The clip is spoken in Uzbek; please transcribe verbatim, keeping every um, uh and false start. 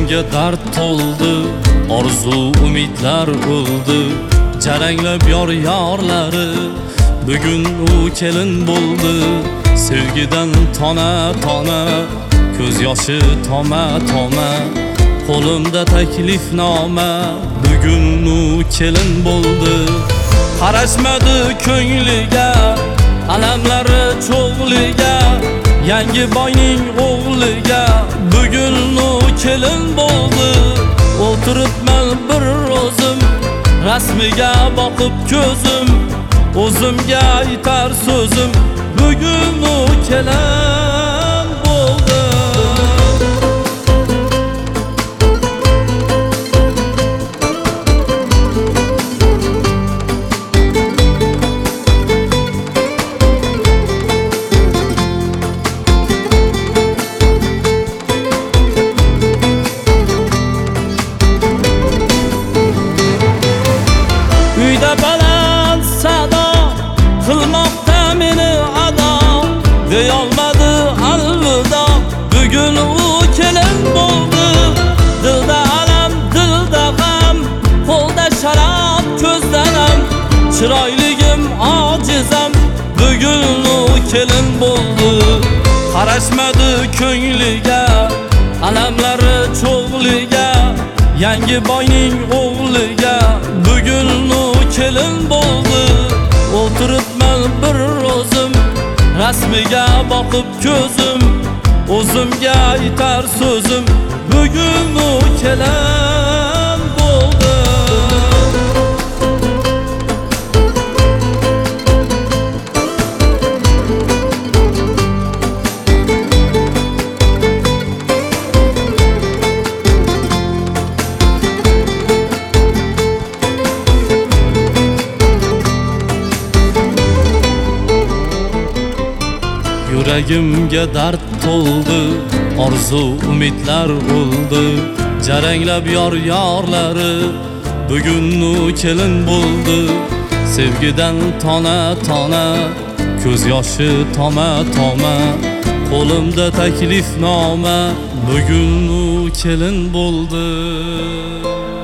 Yuragimga dard to'ldi, orzu umidlar o'ldi. Jaranglab yor yorlari, bugun u kelin bo'ldi. Sevgidan tona tona, ko'z yoshi toma toma. Qo'limda taklifnoma, bugun u kelin bo'ldi. Qarashmadi ko'ngliga, alamlari cho'g'liga, yangi boyning o'g'liga, bugun u kelin bo'ldi. O'tiribman bir o'zim, rasmiga boqib ko'zim, o'zimga aytar so'zim, bugun u kelin bo'ldi. Uyda baland sado qilmoqda meni ado, deyolmadi alvido, bugun u kelin bo'ldi. Dilda alam, dilda g'am, qo'lda sharob, ko'zda nam, chiroyligim ojizam, bugun u kelin bo'ldi. Qarashmadi ko'ngliga, alamlari cho'g'liga, yangi boyning o'g'liga, bugun u kelin bo'ldi. O'tiribman bir o'zim, rasmiga boqib ko'zim, o'zimga aytar so'zim, bugun u kelin bo'ldi. Yuragimga dard to'ldi, orzu umidlar o'ldi. Jaranglab yor yorlari, bugun u kelin bo'ldi. Sevgidan tona tona, ko'z yoshi toma toma. Qo'limda taklifnoma, bugun u kelin bo'ldi.